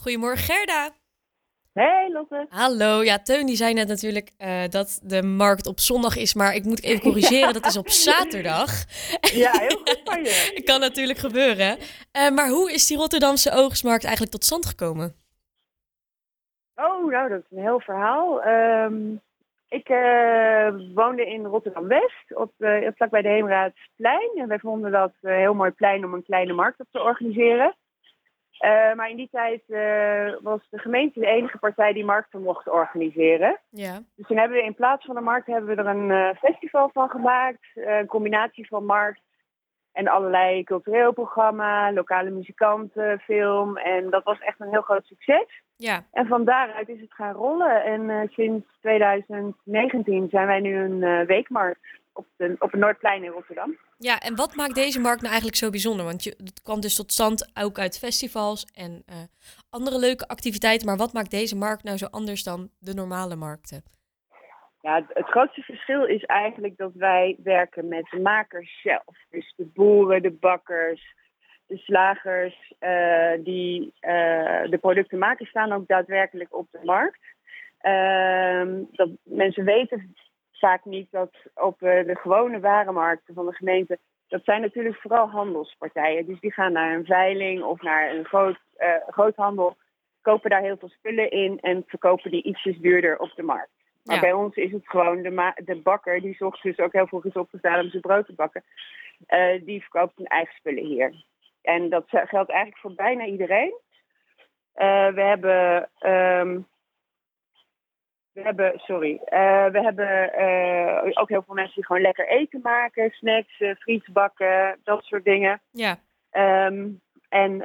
Goedemorgen Gerda. Hey Lotte. Hallo, ja, Teun die zei net natuurlijk dat de markt op zondag is, maar ik moet even corrigeren, dat is op zaterdag. Ja, heel goed van je. Kan natuurlijk gebeuren. Maar hoe is die Rotterdamse oogstmarkt eigenlijk tot stand gekomen? Oh, nou, dat is een heel verhaal. Ik woonde in Rotterdam-West, vlakbij de Heemraadsplein. En wij vonden dat een heel mooi plein om een kleine markt op te organiseren. Maar in die tijd was de gemeente de enige partij die markten mocht organiseren. Ja, Dus toen hebben we in plaats van een markt hebben we er een festival van gemaakt. Een combinatie van markt en allerlei cultureel programma, lokale muzikanten, film. En dat was echt een heel groot succes. ja. En van daaruit is het gaan rollen. En sinds 2019 zijn wij nu een weekmarkt op het Noordplein in Rotterdam. Ja, en wat maakt deze markt nou eigenlijk zo bijzonder? Want het kwam dus tot stand ook uit festivals en andere leuke activiteiten. Maar wat maakt deze markt nou zo anders dan de normale markten? Ja, het grootste verschil is eigenlijk dat wij werken met de makers zelf. Dus de boeren, de bakkers, de slagers die de producten maken, staan ook daadwerkelijk op de markt. Dat mensen weten vaak niet dat op de gewone warenmarkten van de gemeente, dat zijn natuurlijk vooral handelspartijen. Dus die gaan naar een veiling of naar een groothandel, kopen daar heel veel spullen in en verkopen die ietsjes duurder op de markt. Maar Ja, bij ons is het gewoon de bakker, die zocht dus ook heel vroeg is opgestaan om zijn brood te bakken. Die verkoopt zijn eigen spullen hier. En dat geldt eigenlijk voor bijna iedereen. We hebben ook heel veel mensen die gewoon lekker eten maken. Snacks, friet bakken, dat soort dingen. ja. Ehm, en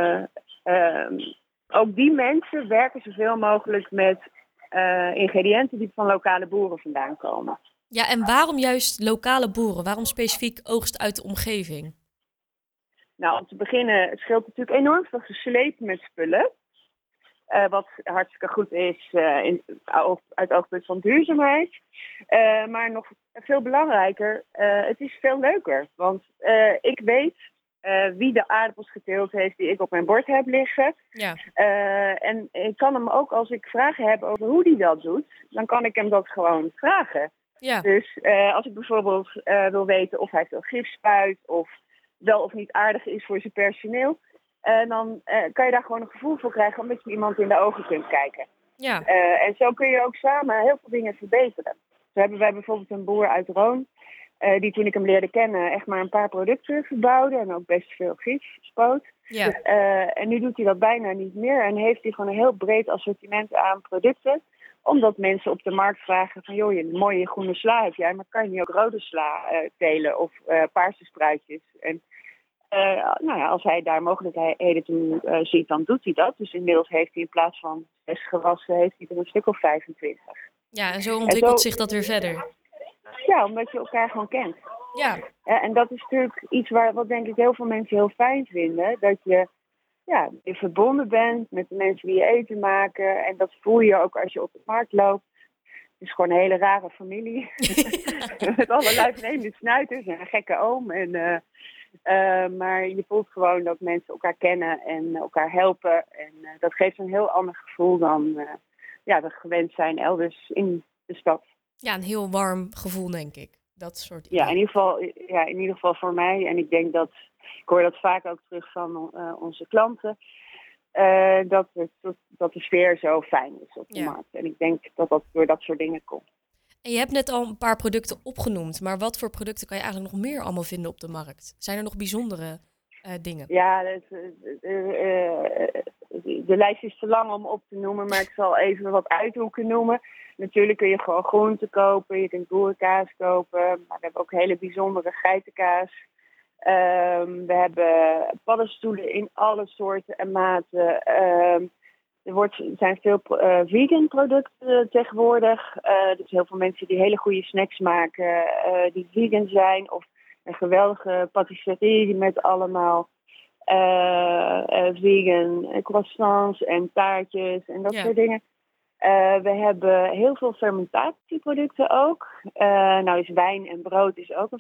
ook die mensen werken zoveel mogelijk met ingrediënten die van lokale boeren vandaan komen. Ja, en waarom juist lokale boeren? Waarom specifiek oogst uit de omgeving? Nou, om te beginnen, het scheelt natuurlijk enorm veel gesleep met spullen. Wat hartstikke goed is uit het oogpunt van duurzaamheid. Maar nog veel belangrijker, het is veel leuker. Want ik weet wie de aardappels geteeld heeft die ik op mijn bord heb liggen. Ja, En ik kan hem ook, als ik vragen heb over hoe die dat doet, dan kan ik hem dat gewoon vragen. ja, Dus als ik bijvoorbeeld wil weten of hij veel gif spuit of wel of niet aardig is voor zijn personeel, dan kan je daar gewoon een gevoel voor krijgen omdat je iemand in de ogen kunt kijken. ja, En zo kun je ook samen heel veel dingen verbeteren. Zo hebben wij bijvoorbeeld een boer uit Roon, die toen ik hem leerde kennen echt maar een paar producten verbouwde en ook best veel gif spoot. ja. En nu doet hij dat bijna niet meer en heeft hij gewoon een heel breed assortiment aan producten. Omdat mensen op de markt vragen van, joh, een mooie groene sla heb jij, maar kan je niet ook rode sla telen of paarse spruitjes? En nou ja, als hij daar mogelijkheden toe ziet, dan doet hij dat. Dus inmiddels heeft hij in plaats van 6 gewassen, heeft hij er een stuk of 25. Ja, en zo En zo, ontwikkelt zich dat weer verder. ja, omdat je elkaar gewoon kent. Ja, En dat is natuurlijk iets wat denk ik heel veel mensen heel fijn vinden. Dat je verbonden bent met de mensen die je eten maken. En dat voel je ook als je op de markt loopt. Het is gewoon een hele rare familie. Met allerlei vreemde snuiters en een gekke oom. Maar je voelt gewoon dat mensen elkaar kennen en elkaar helpen. En dat geeft een heel ander gevoel dan we gewend zijn elders in de stad. ja, een heel warm gevoel, denk ik. Dat soort Ja, idee. in ieder geval voor mij. En ik denk ik hoor dat vaak ook terug van onze klanten. Dat de sfeer zo fijn is op de Ja. markt. En ik denk dat dat door dat soort dingen komt. En je hebt net al een paar producten opgenoemd, maar wat voor producten kan je eigenlijk nog meer allemaal vinden op de markt? Zijn er nog bijzondere dingen? Ja, de lijst is te lang om op te noemen, maar ik zal even wat uithoeken noemen. Natuurlijk kun je gewoon groenten kopen, je kunt boerenkaas kopen, maar we hebben ook hele bijzondere geitenkaas. We hebben paddenstoelen in alle soorten en maten. Er zijn veel vegan producten tegenwoordig. Dus heel veel mensen die hele goede snacks maken die vegan zijn. Of een geweldige patisserie met allemaal vegan croissants en taartjes en dat Ja, soort dingen. We hebben heel veel fermentatieproducten ook. Nou is wijn en brood is ook een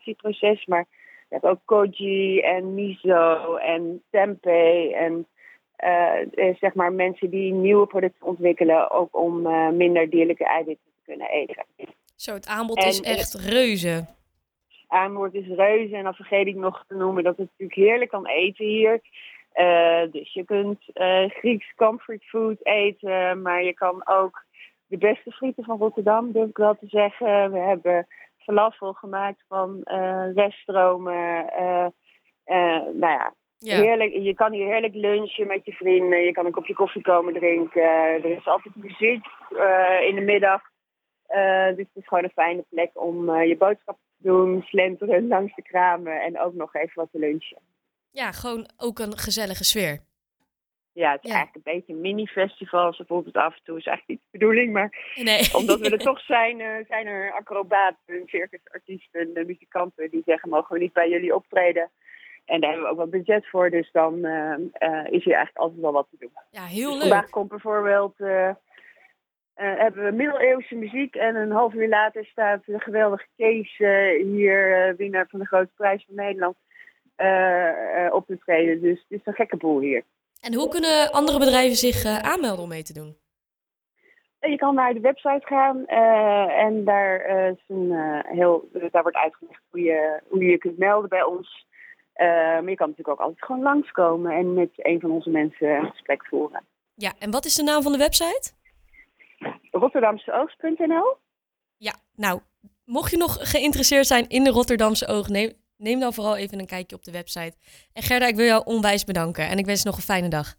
fermentatieproces, maar je hebt ook koji en miso en tempeh en zeg maar mensen die nieuwe producten ontwikkelen, ook om minder dierlijke eiwitten te kunnen eten. Zo, het aanbod is echt reuze. Aanbod is reuze en dan vergeet ik nog te noemen dat het natuurlijk heerlijk kan eten hier. Dus je kunt Grieks comfort food eten, maar je kan ook de beste frieten van Rotterdam, durf ik wel te zeggen. We hebben falafel gemaakt van reststromen. Nou ja, heerlijk. Je kan hier heerlijk lunchen met je vrienden. Je kan een kopje koffie komen drinken. Er is altijd muziek in de middag. Dus het is gewoon een fijne plek om je boodschappen te doen, slenteren langs de kramen en ook nog even wat te lunchen. Ja, gewoon ook een gezellige sfeer. Ja, het is eigenlijk een beetje een mini-festival. Zo voelt het af en toe. Is eigenlijk niet de bedoeling. Maar omdat we er toch zijn, zijn er acrobaten, circusartiesten, muzikanten die zeggen, mogen we niet bij jullie optreden? En daar hebben we ook wat budget voor. Dus dan is hier eigenlijk altijd wel wat te doen. Ja, heel leuk. Vandaag komt bijvoorbeeld, hebben we middeleeuwse muziek. En een half uur later staat de geweldige Kees hier, winnaar van de Grote Prijs van Nederland, op te treden. Dus het is een gekke boel hier. En hoe kunnen andere bedrijven zich aanmelden om mee te doen? Je kan naar de website gaan en daar wordt uitgelegd hoe je kunt melden bij ons. Maar je kan natuurlijk ook altijd gewoon langskomen en met een van onze mensen een gesprek voeren. Ja, en wat is de naam van de website? Rotterdamseoogst.nl. Ja, nou, mocht je nog geïnteresseerd zijn in de Rotterdamse Oog, neem dan vooral even een kijkje op de website. En Gerda, ik wil jou onwijs bedanken en ik wens je nog een fijne dag.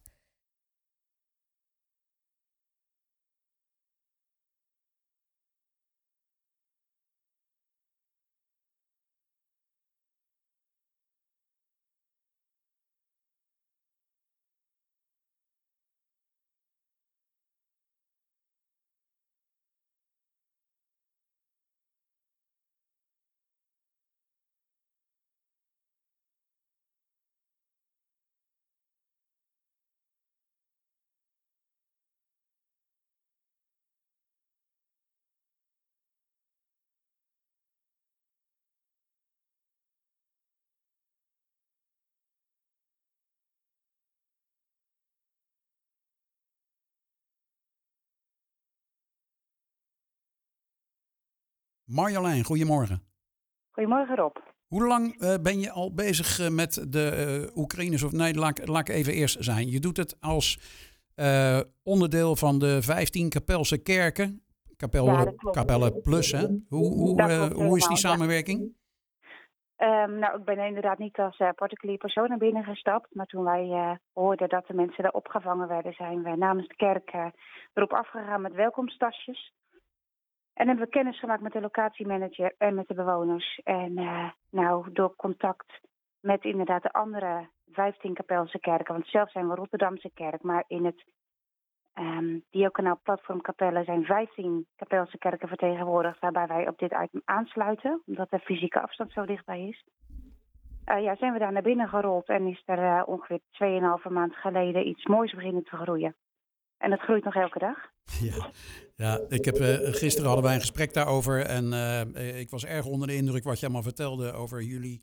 Marjolein, goedemorgen. Goedemorgen Rob. Hoe lang ben je al bezig met de Oekraïners? Of nee, laat ik even eerst zijn. Je doet het als onderdeel van de 15 Kapelse kerken. Kapellen Plus, hè? Hoe is die samenwerking? Nou, ik ben inderdaad niet als particulier persoon naar binnen gestapt. Maar toen wij hoorden dat de mensen daar opgevangen werden, zijn we namens de kerk erop afgegaan met welkomsttasjes. En hebben we kennis gemaakt met de locatiemanager en met de bewoners. En door contact met inderdaad de andere 15 Kapelse kerken. Want zelf zijn we Rotterdamse kerk, maar in het Diaconaal Platform Kapellen zijn 15 Kapelse kerken vertegenwoordigd, waarbij wij op dit item aansluiten, omdat de fysieke afstand zo dichtbij is. Zijn we daar naar binnen gerold en is er ongeveer 2,5 maand geleden iets moois beginnen te groeien. En dat groeit nog elke dag. Ja, gisteren hadden wij een gesprek daarover en ik was erg onder de indruk wat je allemaal vertelde over jullie,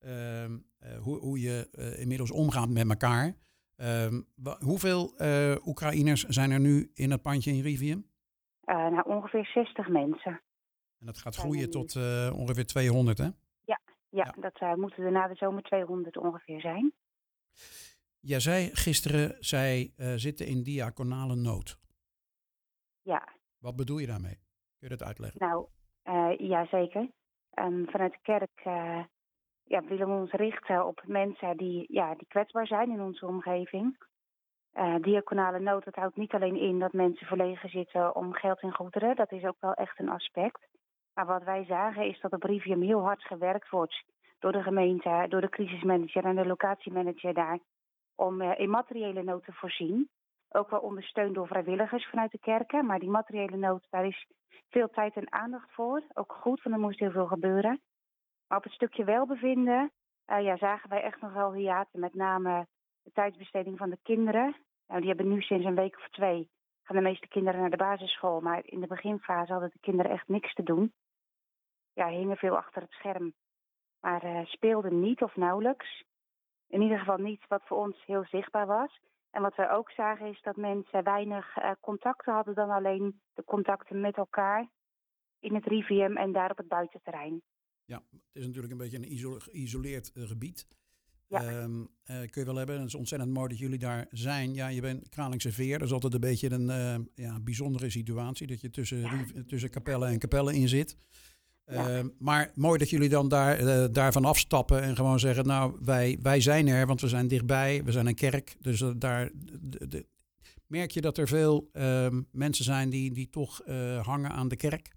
hoe je inmiddels omgaat met elkaar. Hoeveel Oekraïners zijn er nu in het pandje in Rivium? Ongeveer 60 mensen. En dat gaat groeien tot ongeveer 200, hè? Ja. Dat moeten er na de zomer 200 ongeveer zijn. Jij zei gisteren, zij zitten in diaconale nood. Ja. Wat bedoel je daarmee? Kun je dat uitleggen? Nou, zeker. Vanuit de kerk willen we ons richten op mensen die kwetsbaar zijn in onze omgeving. Diaconale nood, dat houdt niet alleen in dat mensen verlegen zitten om geld en goederen. Dat is ook wel echt een aspect. Maar wat wij zagen is dat op Rivium heel hard gewerkt wordt door de gemeente, door de crisismanager en de locatiemanager daar, om in materiële nood te voorzien. Ook wel ondersteund door vrijwilligers vanuit de kerken. Maar die materiële nood, daar is veel tijd en aandacht voor. Ook goed, want er moest heel veel gebeuren. Maar op het stukje welbevinden zagen wij echt nog wel hiaten. Met name de tijdsbesteding van de kinderen. Nou, die hebben nu sinds een week of 2 gaan de meeste kinderen naar de basisschool. Maar in de beginfase hadden de kinderen echt niks te doen. Ja, hingen veel achter het scherm. Maar speelden niet of nauwelijks. In ieder geval niet wat voor ons heel zichtbaar was. En wat we ook zagen is dat mensen weinig contacten hadden dan alleen de contacten met elkaar in het Rivium en daar op het buitenterrein. Ja, het is natuurlijk een beetje een geïsoleerd gebied. Ja. Kun je wel hebben. Het is ontzettend mooi dat jullie daar zijn. Ja, je bent Kralingse Veer. Dat is altijd een beetje een bijzondere situatie. Dat je tussen Capelle en Capelle in zit. Maar mooi dat jullie dan daarvan afstappen en gewoon zeggen, nou, wij zijn er, want we zijn dichtbij. We zijn een kerk. Dus merk je dat er veel mensen zijn die toch hangen aan de kerk?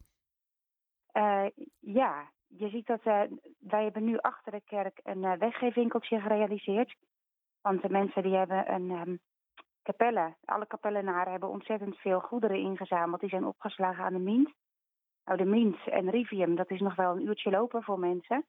Ja, je ziet dat wij hebben nu achter de kerk een weggeefwinkeltje gerealiseerd. Want de mensen die hebben een Capelle, alle Capellenaren hebben ontzettend veel goederen ingezameld. Die zijn opgeslagen aan de Mint. Nou, de Mint en Rivium, dat is nog wel een uurtje lopen voor mensen.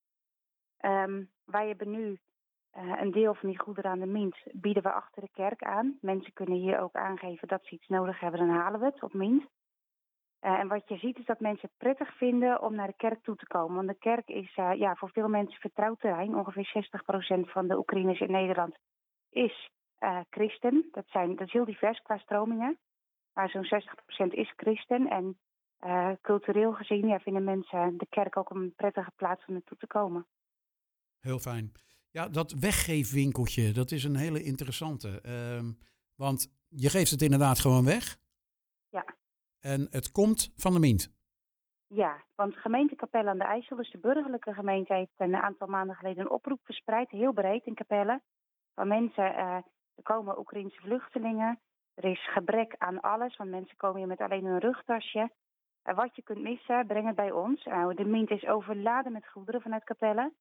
Wij hebben nu een deel van die goederen aan de Mint bieden we achter de kerk aan. Mensen kunnen hier ook aangeven dat ze iets nodig hebben, dan halen we het op Mint. En wat je ziet is dat mensen het prettig vinden om naar de kerk toe te komen. Want de kerk is voor veel mensen vertrouwd terrein. Ongeveer 60% van de Oekraïners in Nederland is christen. Dat is heel divers qua stromingen. Maar zo'n 60% is christen. En cultureel gezien vinden mensen de kerk ook een prettige plaats om naartoe te komen. Heel fijn. Ja, dat weggeefwinkeltje, dat is een hele interessante. Want je geeft het inderdaad gewoon weg. Ja. En het komt van de Mint. Ja, want gemeente Capelle aan de IJssel, dus de burgerlijke gemeente, heeft een aantal maanden geleden een oproep verspreid, heel breed in Capelle. Van mensen, er komen Oekraïnse vluchtelingen. Er is gebrek aan alles, want mensen komen hier met alleen een rugtasje. Wat je kunt missen, breng het bij ons. De Mint is overladen met goederen vanuit Capelle.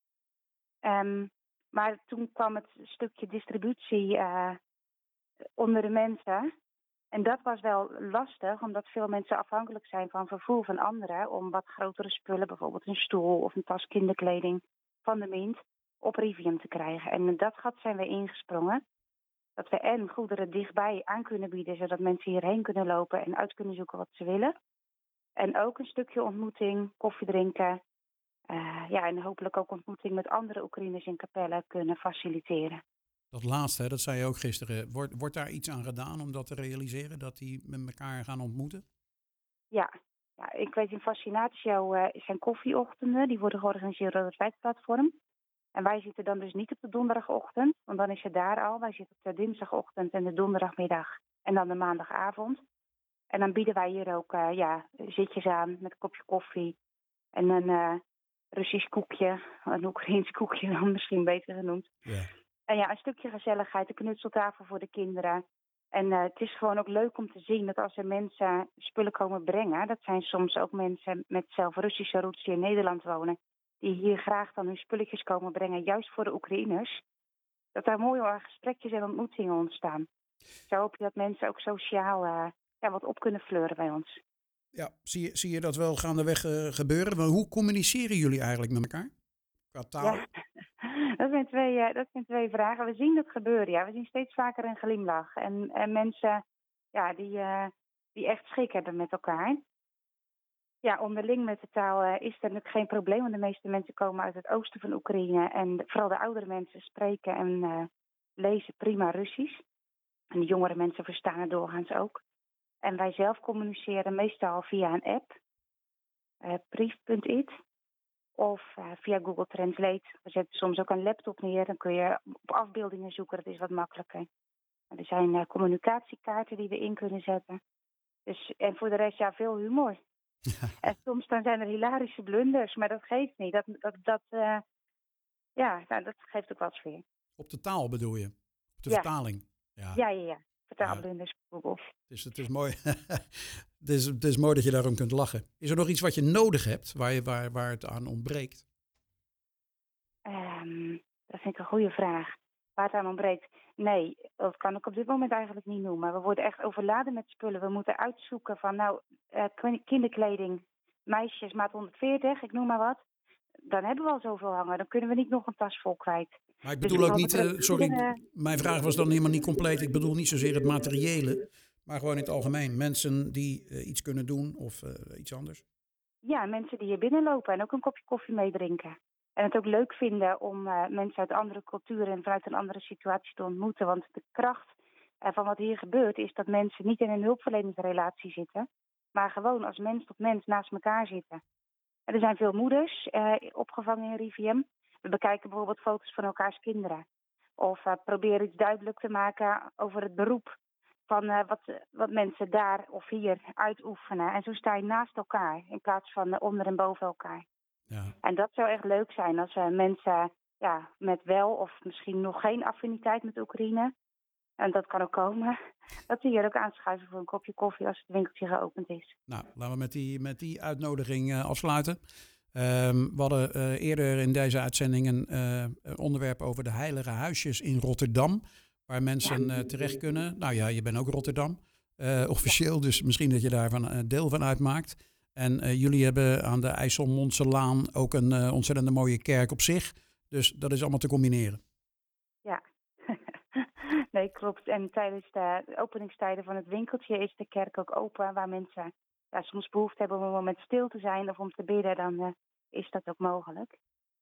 Maar toen kwam het stukje distributie onder de mensen. En dat was wel lastig, omdat veel mensen afhankelijk zijn van vervoer van anderen om wat grotere spullen, bijvoorbeeld een stoel of een tas kinderkleding van de Mint, op Rivium te krijgen. En in dat gat zijn we ingesprongen. Dat we en goederen dichtbij aan kunnen bieden, zodat mensen hierheen kunnen lopen en uit kunnen zoeken wat ze willen. En ook een stukje ontmoeting, koffie drinken. En hopelijk ook ontmoeting met andere Oekraïners in Capelle kunnen faciliteren. Dat laatste, dat zei je ook gisteren. Wordt daar iets aan gedaan om dat te realiseren? Dat die met elkaar gaan ontmoeten? Ja, ik weet in Fascinatio zijn koffieochtenden. Die worden georganiseerd door het wijkplatform. En wij zitten dan dus niet op de donderdagochtend. Want dan is het daar al. Wij zitten op de dinsdagochtend en de donderdagmiddag. En dan de maandagavond. En dan bieden wij hier ook zitjes aan met een kopje koffie. En een Russisch koekje. Een Oekraïens koekje dan misschien beter genoemd. Ja. En een stukje gezelligheid, een knutseltafel voor de kinderen. En het is gewoon ook leuk om te zien dat als er mensen spullen komen brengen, dat zijn soms ook mensen met zelf Russische roots die in Nederland wonen, die hier graag dan hun spulletjes komen brengen, juist voor de Oekraïners, dat daar mooie gesprekjes en ontmoetingen ontstaan. Zo hoop je dat mensen ook sociaal wat op kunnen fleuren bij ons. Ja, zie je dat wel gaandeweg gebeuren? Maar hoe communiceren jullie eigenlijk met elkaar? Qua taal? Ja. Dat zijn twee vragen. We zien het gebeuren, ja. We zien steeds vaker een glimlach. En mensen die echt schik hebben met elkaar. Ja, onderling met de taal is er natuurlijk geen probleem. Want de meeste mensen komen uit het oosten van Oekraïne. En vooral de oudere mensen spreken en lezen prima Russisch. En de jongere mensen verstaan het doorgaans ook. En wij zelf communiceren meestal via een app. Brief.it. Of via Google Translate. We zetten soms ook een laptop neer. Dan kun je op afbeeldingen zoeken. Dat is wat makkelijker. Er zijn communicatiekaarten die we in kunnen zetten. Dus, en voor de rest veel humor. En soms dan zijn er hilarische blunders. Maar dat geeft niet. Dat geeft ook wat sfeer. Op de taal bedoel je? Op de vertaling? Ja. Vertaalblunders op Google. Dus het is mooi. Het is mooi dat je daarom kunt lachen. Is er nog iets wat je nodig hebt, waar het aan ontbreekt? Dat vind ik een goede vraag. Waar het aan ontbreekt? Nee, dat kan ik op dit moment eigenlijk niet noemen. We worden echt overladen met spullen. We moeten uitzoeken van kinderkleding, meisjes, maat 140, ik noem maar wat. Dan hebben we al zoveel hangen. Dan kunnen we niet nog een tas vol kwijt. Maar ik bedoel ook niet, mijn vraag was dan helemaal niet compleet. Ik bedoel niet zozeer het materiële, maar gewoon in het algemeen. Mensen die iets kunnen doen of iets anders. Ja, mensen die hier binnenlopen en ook een kopje koffie meedrinken. En het ook leuk vinden om mensen uit andere culturen en vanuit een andere situatie te ontmoeten. Want de kracht van wat hier gebeurt is dat mensen niet in een hulpverleningsrelatie zitten, maar gewoon als mens tot mens naast elkaar zitten. En er zijn veel moeders opgevangen in RIVM. We bekijken bijvoorbeeld foto's van elkaars kinderen. Of proberen iets duidelijk te maken over het beroep van wat mensen daar of hier uitoefenen. En zo sta je naast elkaar in plaats van onder en boven elkaar. Ja. En dat zou echt leuk zijn als mensen met wel of misschien nog geen affiniteit met Oekraïne, en dat kan ook komen, dat die hier ook aanschuiven voor een kopje koffie als het winkeltje geopend is. Nou, laten we met die uitnodiging afsluiten. We hadden eerder in deze uitzending een onderwerp over de heilige huisjes in Rotterdam, waar mensen terecht kunnen. Nou ja, je bent ook Rotterdam, officieel, dus misschien dat je daar deel van uitmaakt. En jullie hebben aan de IJsselmondselaan ook een ontzettend mooie kerk op zich. Dus dat is allemaal te combineren. Ja, nee, klopt. En tijdens de openingstijden van het winkeltje is de kerk ook open, waar mensen soms behoefte hebben om een moment stil te zijn of om te bidden, dan is dat ook mogelijk.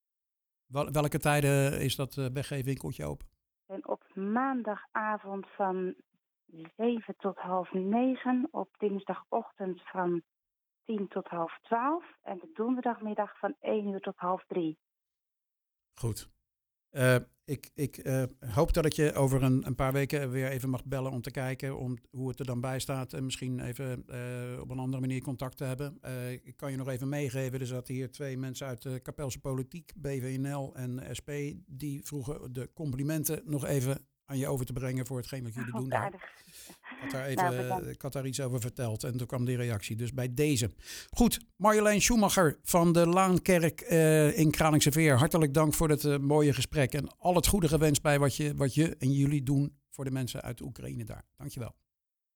Welke tijden is dat weggeefwinkeltje open? En op maandagavond van 7 tot 8:30, op dinsdagochtend van 10 tot 11:30 en de donderdagmiddag van 1 uur tot 2:30. Goed. Ik hoop dat ik je over een paar weken weer even mag bellen om te kijken hoe het er dan bij staat. En misschien even op een andere manier contact te hebben. Ik kan je nog even meegeven. Er zaten hier 2 mensen uit de Kapelse Politiek, BVNL en SP. Die vroegen de complimenten nog even aan je over te brengen voor hetgeen wat jullie doen daar. Ik had daar iets over verteld en toen kwam die reactie. Dus bij deze. Goed, Marjolein Schumacher van de Laankerk in Kralingse Veer. Hartelijk dank voor het mooie gesprek. En al het goede gewenst bij wat je en jullie doen voor de mensen uit de Oekraïne daar. Dankjewel.